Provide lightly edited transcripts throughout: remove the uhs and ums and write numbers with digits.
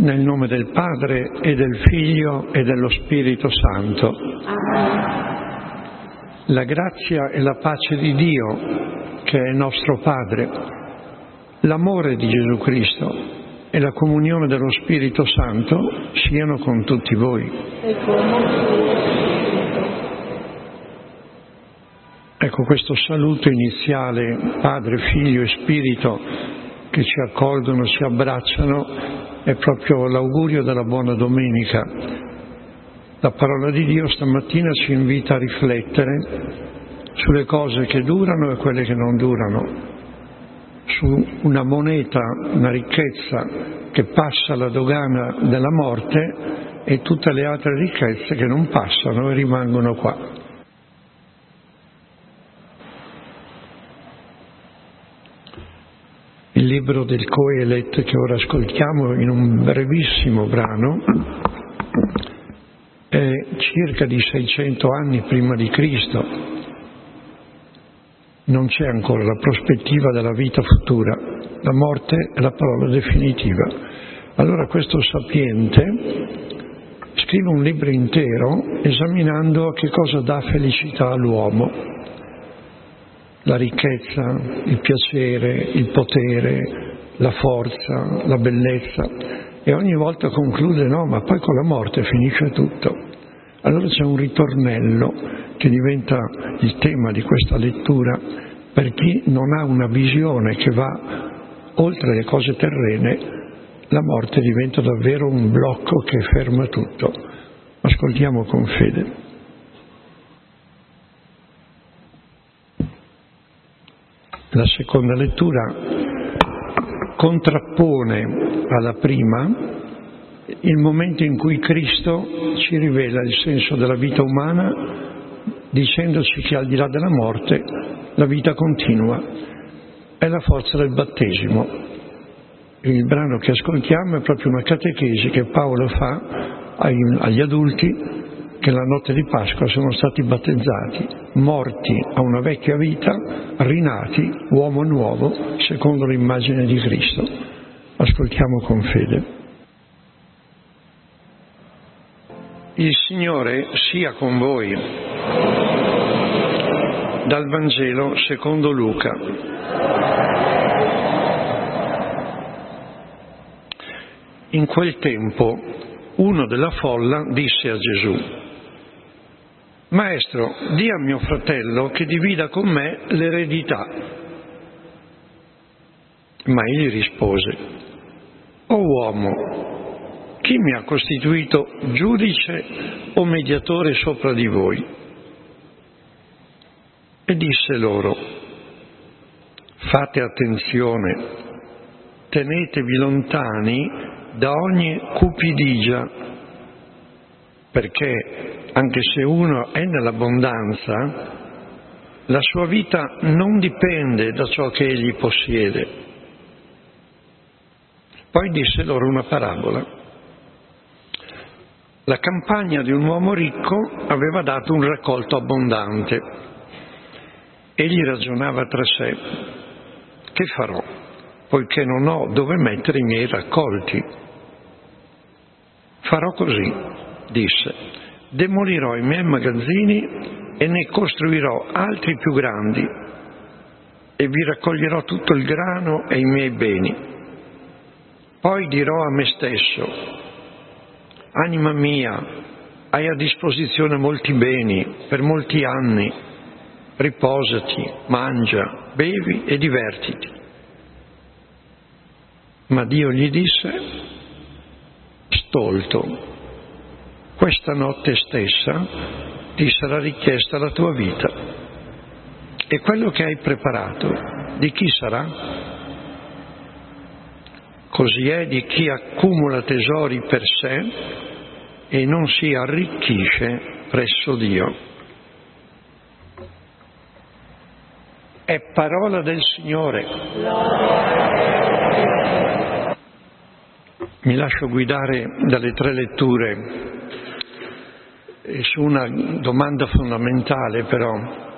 Nel nome del Padre e del Figlio e dello Spirito Santo. Amen. La grazia e la pace di Dio, che è nostro Padre, l'amore di Gesù Cristo e la comunione dello Spirito Santo siano con tutti voi. Ecco, questo saluto iniziale, Padre, Figlio e Spirito, che ci accolgono, ci abbracciano, è proprio l'augurio della buona domenica. La parola di Dio stamattina ci invita a riflettere sulle cose che durano e quelle che non durano, su una moneta, una ricchezza che passa la dogana della morte e tutte le altre ricchezze che non passano e rimangono qua. Il libro del Coelet che ora ascoltiamo in un brevissimo brano è circa di 600 anni prima di Cristo. Non c'è ancora la prospettiva della vita futura, la morte è la parola definitiva. Allora questo sapiente scrive un libro intero esaminando che cosa dà felicità all'uomo. La ricchezza, il piacere, il potere, la forza, la bellezza, e ogni volta conclude: no, ma poi con la morte finisce tutto. Allora c'è un ritornello che diventa il tema di questa lettura per chi non ha una visione che va oltre le cose terrene. La morte diventa davvero un blocco che ferma tutto. Ascoltiamo con fede. La seconda lettura contrappone alla prima il momento in cui Cristo ci rivela il senso della vita umana, dicendoci che al di là della morte la vita continua. È la forza del battesimo. Il brano che ascoltiamo è proprio una catechesi che Paolo fa agli adulti che la notte di Pasqua sono stati battezzati, morti a una vecchia vita, rinati, uomo nuovo, secondo l'immagine di Cristo. Ascoltiamo con fede. Il Signore sia con voi. Dal Vangelo secondo Luca. In quel tempo uno della folla disse a Gesù: Maestro, di a mio fratello che divida con me l'eredità. Ma egli rispose: O uomo, chi mi ha costituito giudice o mediatore sopra di voi? E disse loro: Fate attenzione, tenetevi lontani da ogni cupidigia, perché anche se uno è nell'abbondanza, la sua vita non dipende da ciò che egli possiede. Poi disse loro una parabola. La campagna di un uomo ricco aveva dato un raccolto abbondante. Egli ragionava tra sé: che farò, poiché non ho dove mettere i miei raccolti? Farò così, disse. Demolirò i miei magazzini e ne costruirò altri più grandi e vi raccoglierò tutto il grano e i miei beni. Poi dirò a me stesso: anima mia, hai a disposizione molti beni per molti anni, riposati, mangia, bevi e divertiti. Ma Dio gli disse: stolto, questa notte stessa ti sarà richiesta la tua vita. E quello che hai preparato, di chi sarà? Così è di chi accumula tesori per sé e non si arricchisce presso Dio. È parola del Signore. Mi lascio guidare dalle tre letture su una domanda fondamentale, però: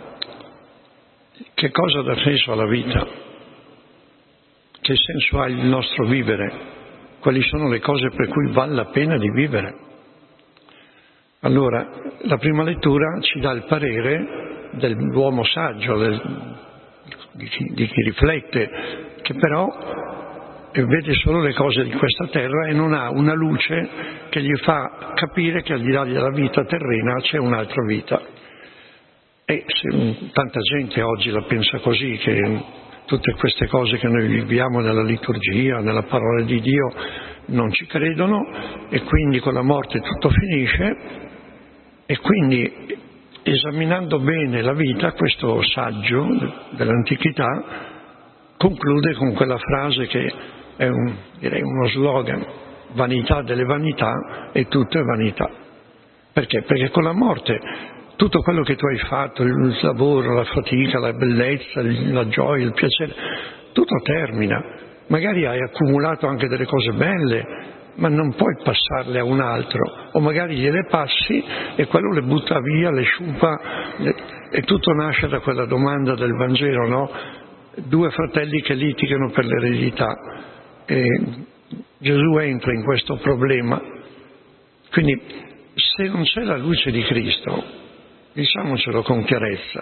che cosa dà senso alla vita? Che senso ha il nostro vivere? quali sono le cose per cui vale la pena di vivere. Allora, la prima lettura ci dà il parere dell'uomo saggio, di chi riflette, che però vede solo le cose di questa terra e non ha una luce che gli fa capire che al di là della vita terrena c'è un'altra vita. E tanta gente oggi la pensa così, che tutte queste cose che noi viviamo nella liturgia, nella parola di Dio, non ci credono, e quindi con la morte tutto finisce. E quindi, esaminando bene la vita, questo saggio dell'antichità conclude con quella frase che è direi uno slogan: vanità delle vanità e tutto è vanità. Perché? Perché con la morte tutto quello che tu hai fatto, il lavoro, la fatica, la bellezza, la gioia, il piacere, tutto termina. Magari hai accumulato anche delle cose belle, ma non puoi passarle a un altro, o magari gliele passi e quello le butta via, le sciupa, e tutto nasce da quella domanda del Vangelo, no? Due fratelli che litigano per l'eredità, e Gesù entra in questo problema. Quindi, se non c'è la luce di Cristo, diciamocelo con chiarezza,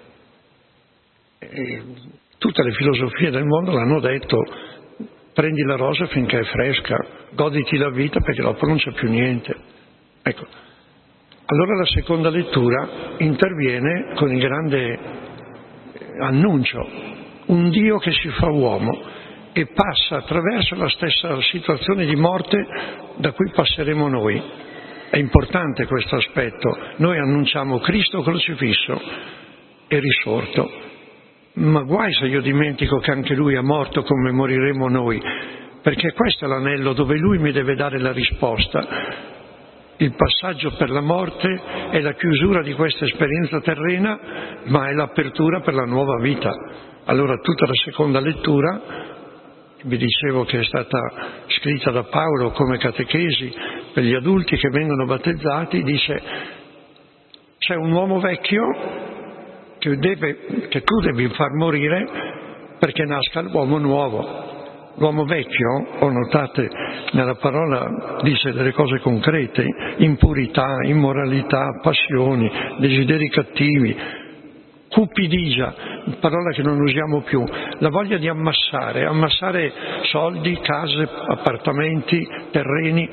tutte le filosofie del mondo l'hanno detto: prendi la rosa finché è fresca, goditi la vita perché dopo non c'è più niente. Ecco, allora la seconda lettura interviene con il grande annuncio: un Dio che si fa uomo e passa attraverso la stessa situazione di morte da cui passeremo noi. È importante questo aspetto. Noi annunciamo Cristo crocifisso e risorto, ma guai se io dimentico che anche Lui è morto come moriremo noi, perché questo è l'anello dove Lui mi deve dare la risposta. Il passaggio per la morte è la chiusura di questa esperienza terrena, ma è l'apertura per la nuova vita. Allora tutta la seconda lettura, vi dicevo che è stata scritta da Paolo come catechesi per gli adulti che vengono battezzati, dice: c'è un uomo vecchio che tu devi far morire perché nasca l'uomo nuovo. L'uomo vecchio, o notate nella parola, dice delle cose concrete: impurità, immoralità, passioni, desideri cattivi, cupidigia, parola che non usiamo più, la voglia di ammassare soldi, case, appartamenti, terreni.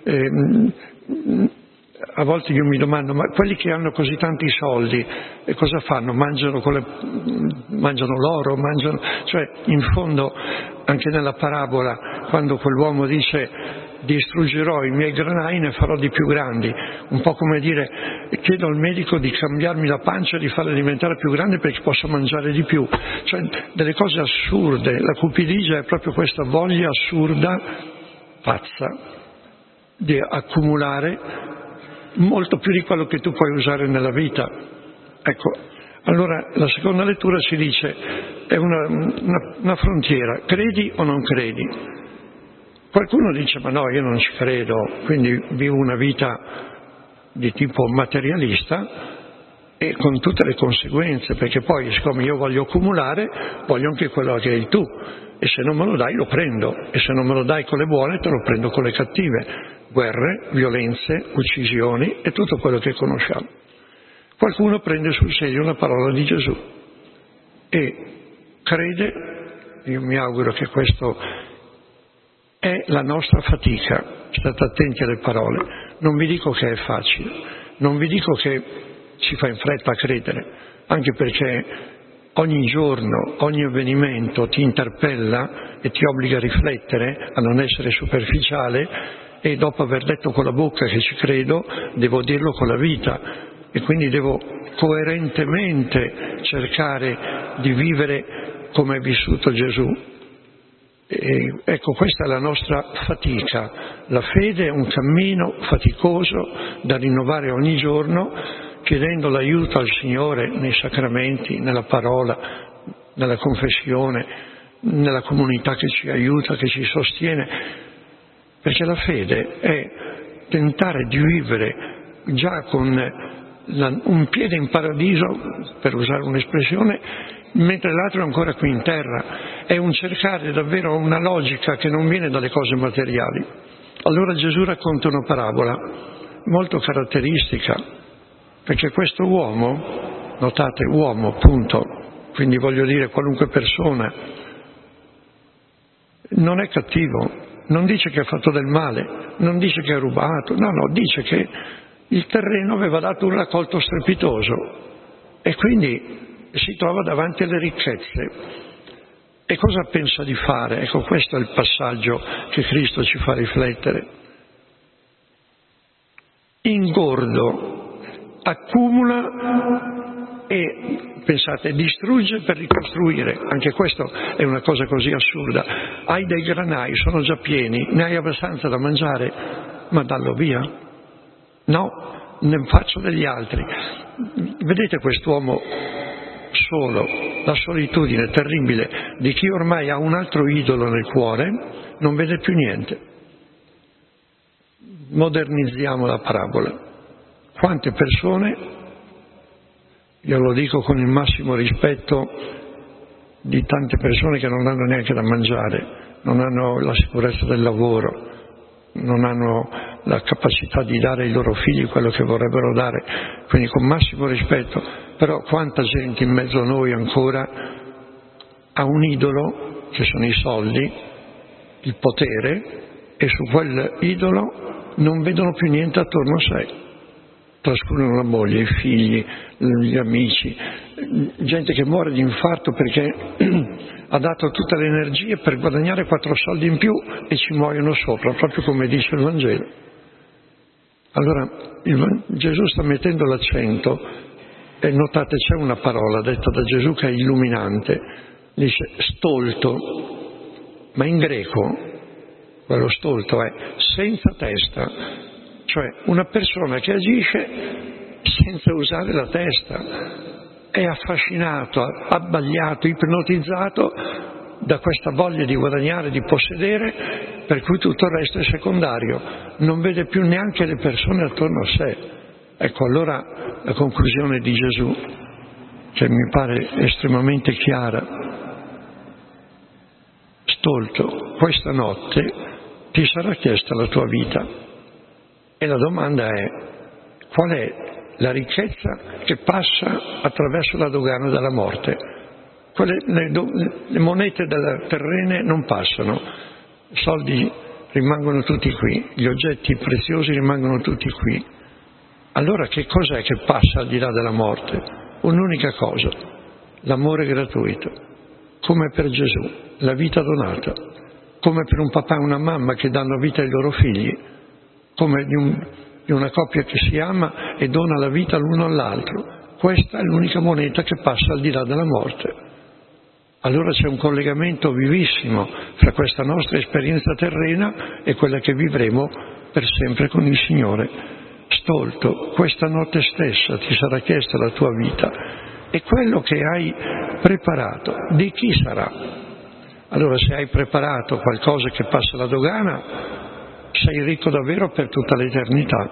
A volte io mi domando: ma quelli che hanno così tanti soldi cosa fanno? Mangiano l'oro, cioè in fondo anche nella parabola, quando quell'uomo dice: distruggerò i miei granai, ne farò di più grandi, un po' come dire: chiedo al medico di cambiarmi la pancia e di farla diventare più grande perché posso mangiare di più. Cioè delle cose assurde. La cupidigia è proprio questa voglia assurda, pazza, di accumulare molto più di quello che tu puoi usare nella vita. Ecco, allora la seconda lettura ci dice: è una frontiera, credi o non credi? Qualcuno dice: ma no, io non ci credo, quindi vivo una vita di tipo materialista, e con tutte le conseguenze, perché poi siccome io voglio accumulare, voglio anche quello che hai tu, e se non me lo dai lo prendo, e se non me lo dai con le buone te lo prendo con le cattive. Guerre, violenze, uccisioni e tutto quello che conosciamo. Qualcuno prende sul serio la parola di Gesù e crede. Io mi auguro che questo è la nostra fatica. State attenti alle parole. Non vi dico che è facile, non vi dico che si fa in fretta a credere, anche perché ogni giorno, ogni avvenimento ti interpella e ti obbliga a riflettere, a non essere superficiale. E dopo aver detto con la bocca che ci credo, devo dirlo con la vita, e quindi devo coerentemente cercare di vivere come è vissuto Gesù. E ecco, questa è la nostra fatica. La fede è un cammino faticoso da rinnovare ogni giorno, chiedendo l'aiuto al Signore nei sacramenti, nella parola, nella confessione, nella comunità che ci aiuta, che ci sostiene. Perché la fede è tentare di vivere già con un piede in paradiso, per usare un'espressione, mentre l'altro è ancora qui in terra. È un cercare davvero una logica che non viene dalle cose materiali. Allora Gesù racconta una parabola molto caratteristica, perché questo uomo, notate uomo, punto, quindi voglio dire qualunque persona, non è cattivo, non dice che ha fatto del male, non dice che ha rubato, no, dice che il terreno aveva dato un raccolto strepitoso e quindi si trova davanti alle ricchezze. E cosa pensa di fare? Ecco, questo è il passaggio che Cristo ci fa riflettere. Ingordo, accumula e, pensate, distrugge per ricostruire. Anche questo è una cosa così assurda. Hai dei granai, sono già pieni, ne hai abbastanza da mangiare, ma dallo via. No, ne faccio degli altri. Vedete quest'uomo solo, la solitudine terribile di chi ormai ha un altro idolo nel cuore, non vede più niente. Modernizziamo la parabola. Quante persone, io lo dico con il massimo rispetto di tante persone che non hanno neanche da mangiare, non hanno la sicurezza del lavoro, non hanno la capacità di dare ai loro figli quello che vorrebbero dare, quindi con massimo rispetto, però quanta gente in mezzo a noi ancora ha un idolo che sono i soldi, il potere, e su quel idolo non vedono più niente attorno a sé, trascurano la moglie, i figli, gli amici, gente che muore di infarto perché ha dato tutte le energie per guadagnare 4 soldi in più e ci muoiono sopra, proprio come dice il Vangelo. Allora Gesù sta mettendo l'accento, e notate c'è una parola detta da Gesù che è illuminante, dice stolto, ma in greco quello stolto è senza testa, cioè una persona che agisce senza usare la testa, è affascinato, abbagliato, ipnotizzato da questa voglia di guadagnare, di possedere, per cui tutto il resto è secondario, non vede più neanche le persone attorno a sé. Ecco, allora la conclusione di Gesù, che mi pare estremamente chiara: stolto, questa notte ti sarà chiesta la tua vita. E la domanda è: qual è la ricchezza che passa attraverso la dogana della morte? Le monete delle terrene non passano, i soldi rimangono tutti qui, gli oggetti preziosi rimangono tutti qui. Allora che cos'è che passa al di là della morte? Un'unica cosa: l'amore gratuito, come per Gesù, la vita donata, come per un papà e una mamma che danno vita ai loro figli, come di una coppia che si ama e dona la vita l'uno all'altro. Questa è l'unica moneta che passa al di là della morte. Allora c'è un collegamento vivissimo fra questa nostra esperienza terrena e quella che vivremo per sempre con il Signore. Stolto, questa notte stessa ti sarà chiesta la tua vita, e quello che hai preparato di chi sarà? Allora, se hai preparato qualcosa che passa la dogana, sei ricco davvero per tutta l'eternità.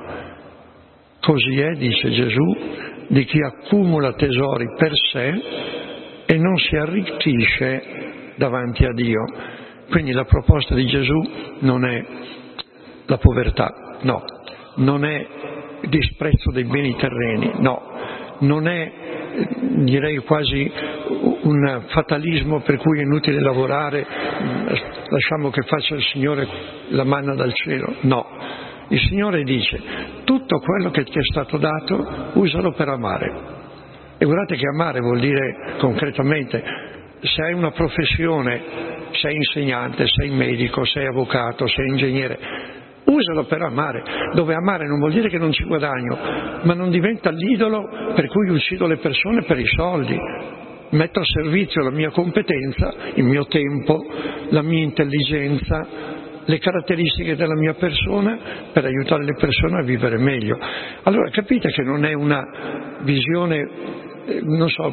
Così è, dice Gesù, di chi accumula tesori per sé e non si arricchisce davanti a Dio. Quindi la proposta di Gesù non è la povertà, no, non è il disprezzo dei beni terreni, no, non è, direi quasi un fatalismo per cui è inutile lavorare, lasciamo che faccia il Signore la manna dal cielo, no. Il Signore dice: tutto quello che ti è stato dato usalo per amare. E guardate che amare vuol dire concretamente, se hai una professione, sei insegnante, sei medico, sei avvocato, sei ingegnere, usalo per amare, dove amare non vuol dire che non ci guadagno, ma non diventa l'idolo per cui uccido le persone per i soldi. Metto a servizio la mia competenza, il mio tempo, la mia intelligenza, le caratteristiche della mia persona per aiutare le persone a vivere meglio. Allora capite che non è una visione, non so,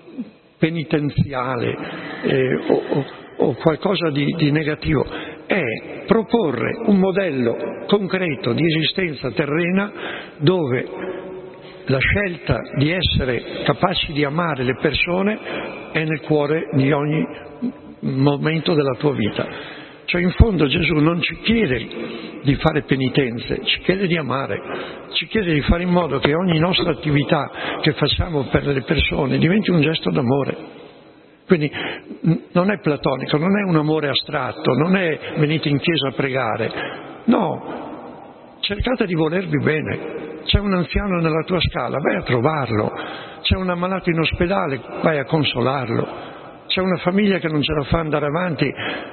penitenziale o qualcosa di negativo, è proporre un modello concreto di esistenza terrena dove la scelta di essere capaci di amare le persone è nel cuore di ogni momento della tua vita. Cioè in fondo Gesù non ci chiede di fare penitenze, ci chiede di amare, ci chiede di fare in modo che ogni nostra attività che facciamo per le persone diventi un gesto d'amore. Quindi non è platonico, non è un amore astratto, non è venite in chiesa a pregare, no, cercate di volervi bene. C'è un anziano nella tua scala, vai a trovarlo, c'è un ammalato in ospedale, vai a consolarlo, c'è una famiglia che non ce la fa andare avanti.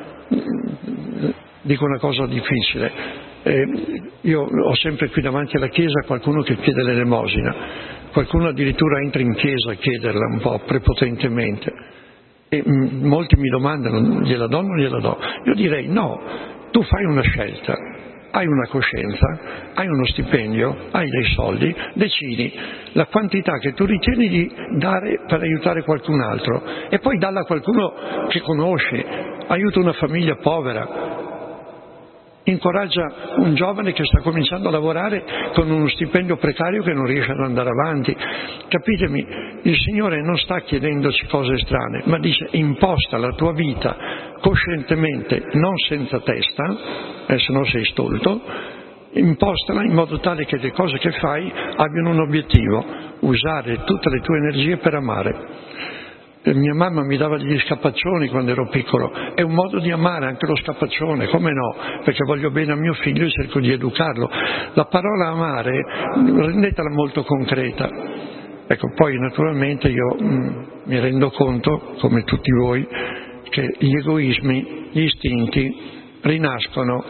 Dico una cosa difficile, io ho sempre qui davanti alla chiesa qualcuno che chiede l'elemosina, qualcuno addirittura entra in chiesa a chiederla un po' prepotentemente e molti mi domandano gliela do o non gliela do. Io direi no, tu fai una scelta, hai una coscienza, hai uno stipendio, hai dei soldi, decidi la quantità che tu ritieni di dare per aiutare qualcun altro e poi dalla a qualcuno che conosci, aiuta una famiglia povera, incoraggia un giovane che sta cominciando a lavorare con uno stipendio precario che non riesce ad andare avanti. Capitemi, il Signore non sta chiedendoci cose strane, ma dice imposta la tua vita coscientemente, non senza testa, se no sei stolto, impostala in modo tale che le cose che fai abbiano un obiettivo, usare tutte le tue energie per amare. Mia mamma mi dava degli scapaccioni quando ero piccolo, è un modo di amare anche lo scapaccione, come no? Perché voglio bene a mio figlio e cerco di educarlo. La parola amare rendetela molto concreta. Ecco, poi naturalmente io mi rendo conto, come tutti voi, che gli egoismi, gli istinti rinascono,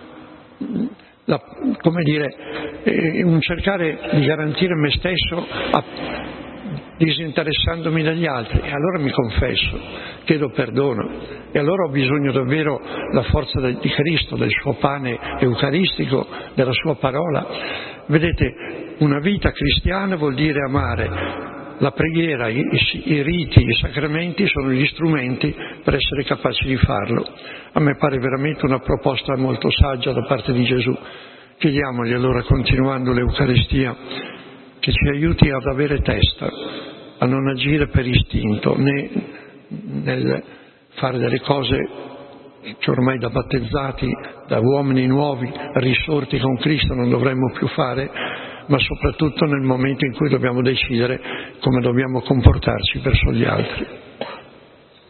come dire, un cercare di garantire me stesso disinteressandomi dagli altri, e allora mi confesso, chiedo perdono, e allora ho bisogno davvero della forza di Cristo, del suo pane eucaristico, della sua parola. Vedete, una vita cristiana vuol dire amare. La preghiera, i riti, i sacramenti sono gli strumenti per essere capaci di farlo. A me pare veramente una proposta molto saggia da parte di Gesù. Chiediamogli allora, continuando l'Eucaristia, che ci aiuti ad avere testa, a non agire per istinto, né nel fare delle cose che ormai da battezzati, da uomini nuovi, risorti con Cristo, non dovremmo più fare, ma soprattutto nel momento in cui dobbiamo decidere come dobbiamo comportarci verso gli altri.